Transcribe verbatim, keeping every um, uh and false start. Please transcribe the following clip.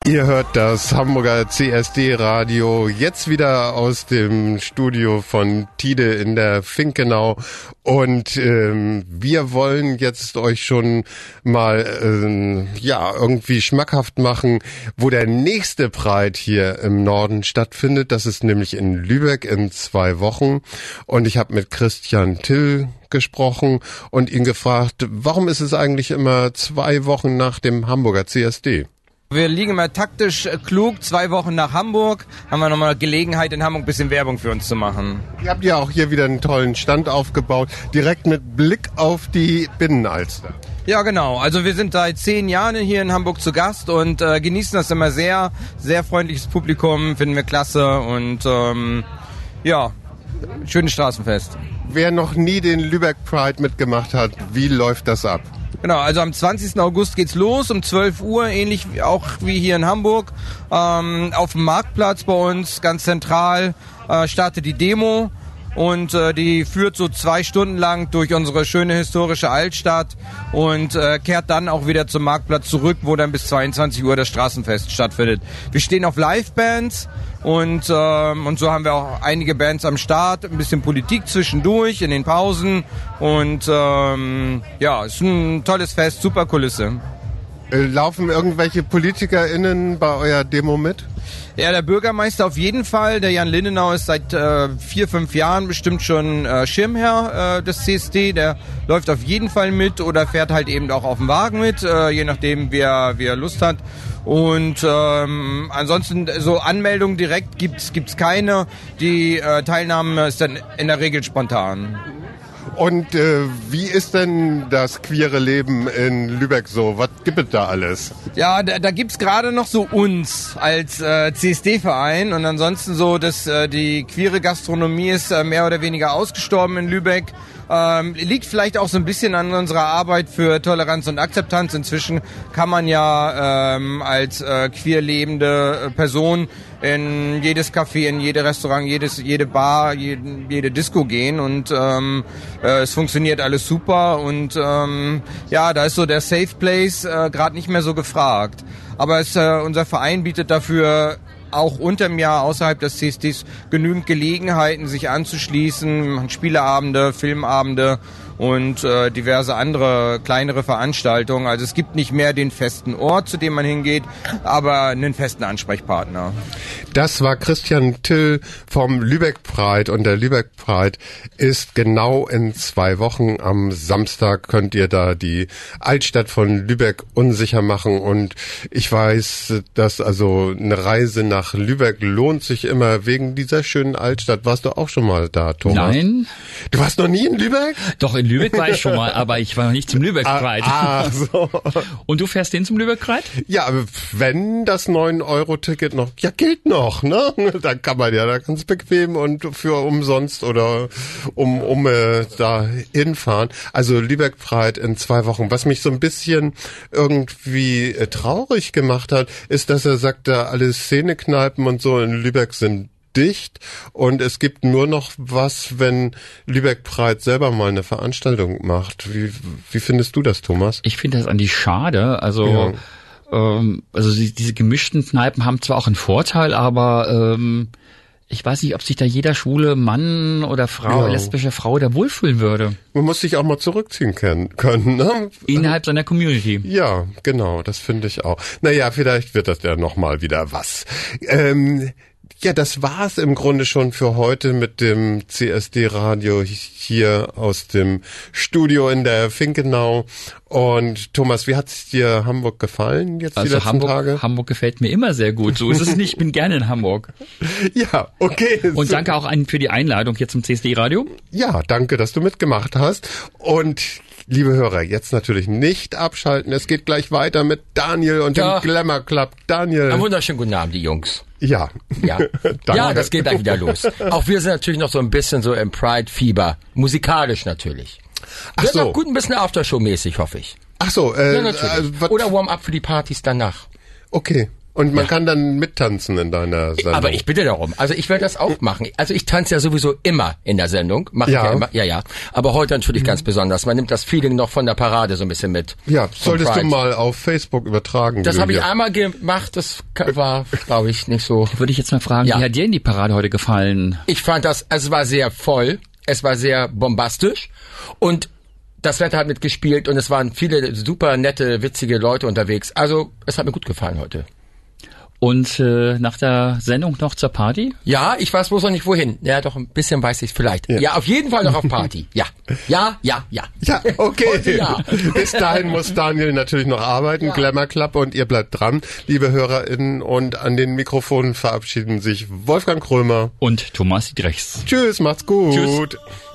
Ihr hört das Hamburger C S D-Radio jetzt wieder aus dem Studio von Tide in der Finkenau und ähm, wir wollen jetzt euch schon mal ähm, ja irgendwie schmackhaft machen, wo der nächste Pride hier im Norden stattfindet. Das ist nämlich in Lübeck in zwei Wochen und ich habe mit Christian Till gesprochen und ihn gefragt, warum ist es eigentlich immer zwei Wochen nach dem Hamburger C S D? Wir liegen immer taktisch klug, zwei Wochen nach Hamburg, haben wir nochmal Gelegenheit, in Hamburg ein bisschen Werbung für uns zu machen. Ihr habt ja auch hier wieder einen tollen Stand aufgebaut, direkt mit Blick auf die Binnenalster. Ja, genau. Also wir sind seit zehn Jahren hier in Hamburg zu Gast und äh, genießen das immer sehr. Sehr freundliches Publikum, finden wir klasse und ähm, ja, schönes Straßenfest. Wer noch nie den Lübeck Pride mitgemacht hat, wie läuft das ab? Genau, also am zwanzigsten August geht's los, um zwölf Uhr, ähnlich wie, auch wie hier in Hamburg. Ähm, auf dem Marktplatz bei uns, ganz zentral, äh, startet die Demo. Und äh, die führt so zwei Stunden lang durch unsere schöne historische Altstadt und äh, kehrt dann auch wieder zum Marktplatz zurück, wo dann bis zweiundzwanzig Uhr das Straßenfest stattfindet. Wir stehen auf Livebands und ähm, und so haben wir auch einige Bands am Start, ein bisschen Politik zwischendurch in den Pausen und ähm, ja, ist ein tolles Fest, super Kulisse. Laufen irgendwelche PolitikerInnen bei eurer Demo mit? Ja, der Bürgermeister auf jeden Fall. Der Jan Lindenau ist seit äh, vier, fünf Jahren bestimmt schon äh, Schirmherr äh, des C S D. Der läuft auf jeden Fall mit oder fährt halt eben auch auf dem Wagen mit, äh, je nachdem, wie er, wie er Lust hat. Und ähm, ansonsten so Anmeldungen direkt gibt's gibt's keine. Die äh, Teilnahme ist dann in der Regel spontan. Und äh, wie ist denn das queere Leben in Lübeck so? Was gibt es da alles? Ja, da, da gibt's gerade noch so uns als äh, C S D-Verein und ansonsten so, dass äh, die queere Gastronomie ist äh, mehr oder weniger ausgestorben in Lübeck. Ähm, liegt vielleicht auch so ein bisschen an unserer Arbeit für Toleranz und Akzeptanz. Inzwischen kann man ja ähm, als äh, queer lebende Person in jedes Café, in jede Restaurant, jedes, jede Bar, jede, jede Disco gehen und ähm, äh, es funktioniert alles super und ähm, ja, da ist so der Safe Place äh, gerade nicht mehr so gefragt. Aber es, äh, unser Verein bietet dafür auch unterm Jahr außerhalb des C S Ds genügend Gelegenheiten, sich anzuschließen. Wir machen Spieleabende, Filmabende und äh, diverse andere kleinere Veranstaltungen. Also es gibt nicht mehr den festen Ort, zu dem man hingeht, aber einen festen Ansprechpartner. Das war Christian Till vom Lübeck Pride und der Lübeck Pride ist genau in zwei Wochen. Am Samstag könnt ihr da die Altstadt von Lübeck unsicher machen und ich weiß, dass also eine Reise nach Lübeck lohnt sich immer wegen dieser schönen Altstadt. Warst du auch schon mal da, Thomas? Nein. Du warst noch nie in Lübeck? Doch, in Lübeck war ich schon mal, aber ich war noch nicht zum Lübeck Pride. Ah, ah, so. Und du fährst hin zum Lübeck Pride? Ja, wenn das neun Euro Ticket noch, ja, gilt noch, ne? Dann kann man ja da ganz bequem und für umsonst oder um, um äh, da hinfahren. Also Lübeck Pride in zwei Wochen. Was mich so ein bisschen irgendwie äh, traurig gemacht hat, ist, dass er sagt, da alle Szenekneipen und so in Lübeck sind dicht und es gibt nur noch was, wenn Lübeck Pride selber mal eine Veranstaltung macht. Wie, wie findest du das, Thomas? Ich finde das eigentlich schade. Also, ja. ähm, also die, diese gemischten Kneipen haben zwar auch einen Vorteil, aber ähm, ich weiß nicht, ob sich da jeder schwule Mann oder Frau, ja. lesbische Frau da wohlfühlen würde. Man muss sich auch mal zurückziehen können, können ne? Innerhalb seiner Community. Ja, genau, das finde ich auch. Naja, vielleicht wird das ja nochmal wieder was. Ähm, Ja, das war's im Grunde schon für heute mit dem C S D-Radio hier aus dem Studio in der Finkenau. Und Thomas, wie hat's dir Hamburg gefallen jetzt also die letzten Hamburg, Tage? Hamburg gefällt mir immer sehr gut. So ist es nicht. Ich bin gerne in Hamburg. Ja, okay. Und so. Danke auch an, für die Einladung hier zum C S D-Radio. Ja, danke, dass du mitgemacht hast. Und liebe Hörer, jetzt natürlich nicht abschalten. Es geht gleich weiter mit Daniel und ja. dem Glamour Club. Daniel. Einen wunderschönen guten Abend, die Jungs. Ja. Ja. ja, das geht gleich wieder los. Auch wir sind natürlich noch so ein bisschen so im Pride-Fieber. Musikalisch natürlich. Ach wird so. noch gut ein bisschen Aftershow-mäßig, hoffe ich. Ach so. Äh, ja, natürlich. äh, Oder Warm-up für die Partys danach. Okay. Und man Ja. kann dann mittanzen in deiner Sendung. Aber ich bitte darum. Also ich werde das auch machen. Also ich tanze ja sowieso immer in der Sendung. Mache Ja. ich ja immer. Ja, ja. Aber heute natürlich Mhm. ganz besonders. Man nimmt das Feeling noch von der Parade so ein bisschen mit. Ja, Von solltest du Pride. mal auf Facebook übertragen. Das habe ich Julia. einmal gemacht. Das war, glaube ich, nicht so. Würde ich jetzt mal fragen, Ja. wie hat dir denn die Parade heute gefallen? Ich fand das, es war sehr voll. Es war sehr bombastisch. Und das Wetter hat mitgespielt. Und es waren viele super nette, witzige Leute unterwegs. Also es hat mir gut gefallen heute. Und äh, nach der Sendung noch zur Party? Ja, ich weiß bloß noch nicht wohin. Ja, doch ein bisschen weiß ich vielleicht. Ja. Ja, auf jeden Fall noch auf Party. Ja, ja, ja, ja. Ja, okay. Heute ja. Bis dahin muss Daniel natürlich noch arbeiten, Ja. Glamour Club, und ihr bleibt dran, liebe HörerInnen. Und an den Mikrofonen verabschieden sich Wolfgang Krömer. Und Thomas Dietrichs. Tschüss, macht's gut. Tschüss.